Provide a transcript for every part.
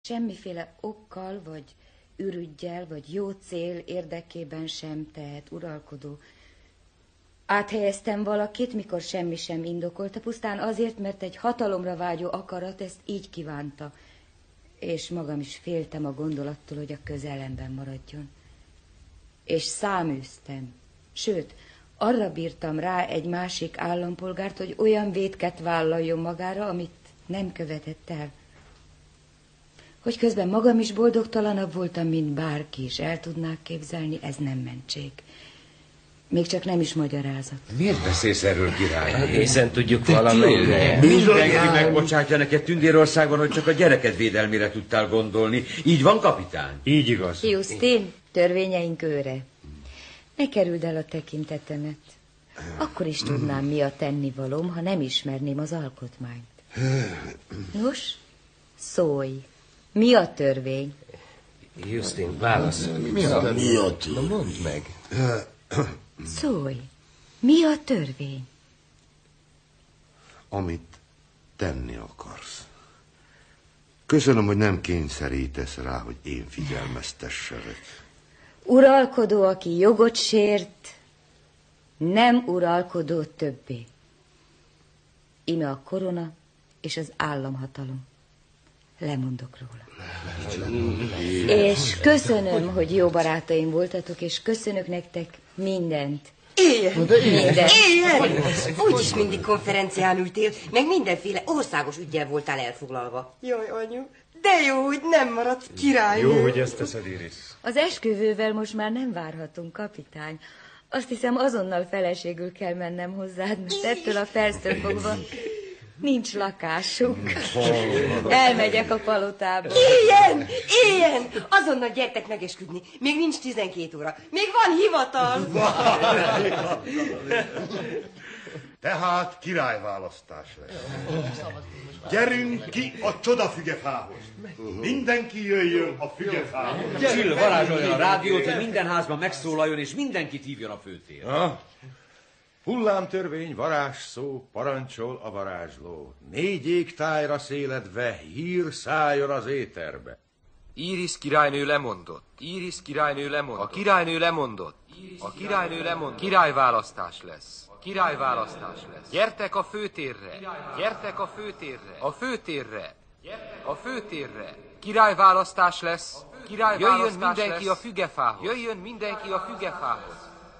Semmiféle okkal, vagy ürüggyel, vagy jó cél érdekében sem tehet uralkodó. Áthelyeztem valakit, mikor semmi sem indokolta, pusztán azért, mert egy hatalomra vágyó akarat ezt így kívánta, és magam is féltem a gondolattól, hogy a közelemben maradjon. És száműztem, sőt, arra bírtam rá egy másik állampolgárt, hogy olyan vétket vállaljon magára, amit nem követett el. Hogy közben magam is boldogtalanabb voltam, mint bárki is el tudnák képzelni, ez nem mentség. Még csak nem is magyarázat. Miért beszélsz erről, király? Hiszen tudjuk valamelyre. Mindenki megbocsátja neked Tündérországban, hogy csak a gyereked védelmére tudtál gondolni. Így van, kapitány? Így igaz. Justin, törvényeink őre. Ne kerüld el a tekintetemet. Akkor is tudnám, mi a tennivalóm, ha nem ismerném az alkotmányt. Nos, szólj. Mi a törvény? Justin, válasz. Mi a törvény? Na mondd meg. Szólj. Mi a törvény? Amit tenni akarsz. Köszönöm, hogy nem kényszerítesz rá, hogy én figyelmeztesselek. Uralkodó, aki jogot sért, nem uralkodó többé. Íme a korona és az államhatalom. Lemondok róla. És köszönöm, hogy jó barátaim voltatok, és köszönök nektek mindent. Éljen! Minden. Éljen! Úgyis mindig konferencián ültél, meg mindenféle országos üggyel voltál elfoglalva. Jaj, anyu, de jó, hogy nem maradt királynő. Jó, hogy ezt teszed, Iris. Az esküvővel most már nem várhatunk, kapitány. Azt hiszem, azonnal feleségül kell mennem hozzád, mert ettől a perctől fogva nincs lakásunk. Elmegyek a palotába. Éljen! Éljen! Azonnal gyertek megesküdni. Még nincs 12 óra. Még van hivatal. Tehát királyválasztás lesz. Gyerünk ki a csodafügefához. Mindenki jöjjön a fügefához. Csill, varázsoljon a rádiót, hogy minden házban megszólaljon, és mindenkit hívjon a főtér. Hullámtörvény, varázsszó, parancsol a varázsló. 4 égtájra széledve, hír szálljon az éterbe. Íris királynő lemondott. Íris királynő lemondott. A királynő lemondott. A királynő lemondott. Királyválasztás lesz. Királyválasztás lesz. Gyertek a főtérre. Gyertek a főtérre. A főtérre. A főtérre. Királyválasztás lesz. Királyválasztás. Jöjjön mindenki a fügefához. Jöjjön mindenki a fügefához.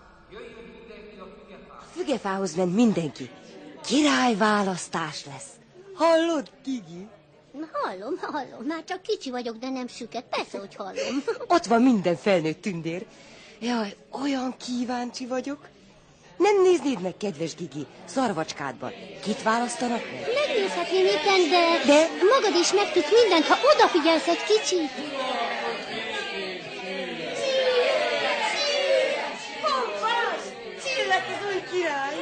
Fügefához ment mindenki. Királyválasztás lesz. Hallod, Gigi? Hallom, már csak kicsi vagyok, de nem süket. Persze, hogy hallom. Ott van minden felnőtt tündér. Jaj, olyan kíváncsi vagyok. Nem néznéd meg, kedves Gigi, szarvacskádban. Kit választanak meg? Megnézhetném éppen, de magad is megtudsz mindent, ha odafigyelsz egy kicsit. Pompás! Csillek az új király!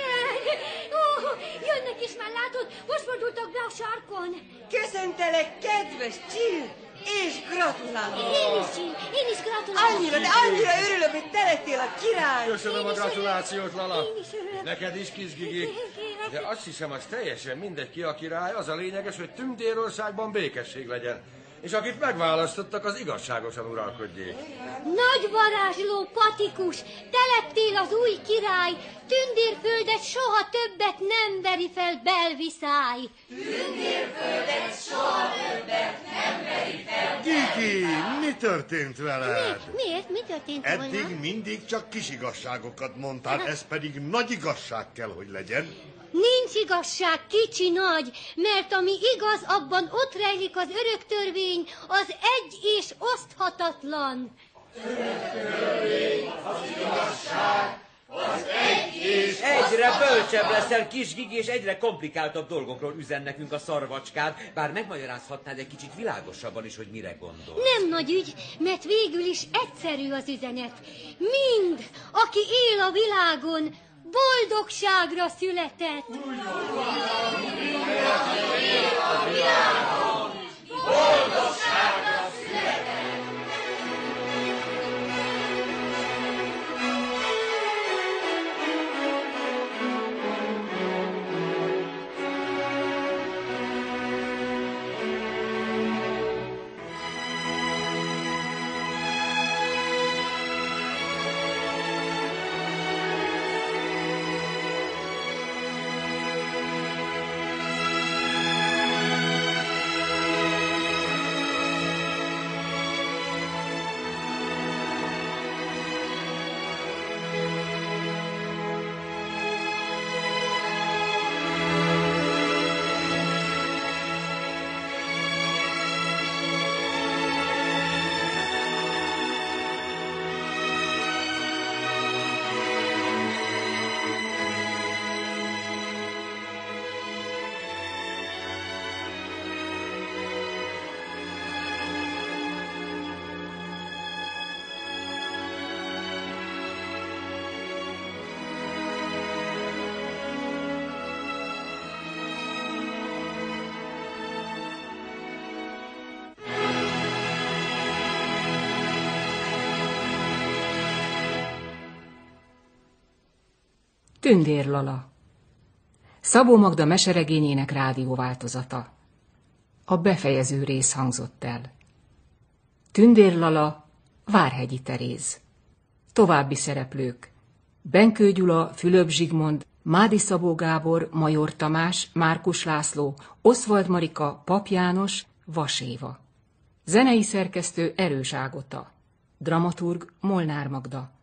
Jönnek is már, látod? Most fordultak be a sarkon. Köszöntelek, kedves Csill, és gratulálok! Én is gratulálok. Annyira örülök, hogy te lettél a király! Köszönöm a gratulációt, Lala. Én is örülök. Neked is, kis Gigi. De azt hiszem, az teljesen mindegy, ki a király. Az a lényeges, hogy Tündérországban békesség legyen. És akit megválasztottak, az igazságosan uralkodjék. Nagy varázsló Patikus, te lettél az új király, Tündérföldet soha többet nem veri fel belviszály. Tündérföldet soha többet nem veri fel. Gigi, mi történt veled? Miért? Mi történt volna? Eddig mindig csak kis igazságokat mondtál, ez pedig nagy igazság kell, hogy legyen. Nincs igazság, kicsi nagy, mert ami igaz, abban ott rejlik az örök törvény, az egy és oszthatatlan. Egyre bölcsebb leszel, kis Gigi, és egyre komplikáltabb dolgokról üzen nekünk a szarvacskád, bár megmagyarázhatnád egy kicsit világosabban is, hogy mire gondol. Nem nagy ügy, mert végül is egyszerű az üzenet. Mind, aki él a világon, boldogságra született. Boldogságra született. Tündér Lala. Szabó Magda meseregényének rádióváltozata. A befejező rész hangzott el. Tündér Lala, Várhegyi Teréz. További szereplők: Benkő Gyula, Fülöp Zsigmond, Mádi Szabó Gábor, Major Tamás, Márkus László, Oszvald Marika, Pap János, Vas Éva. Zenei szerkesztő Erős Ágota. Dramaturg Molnár Magda.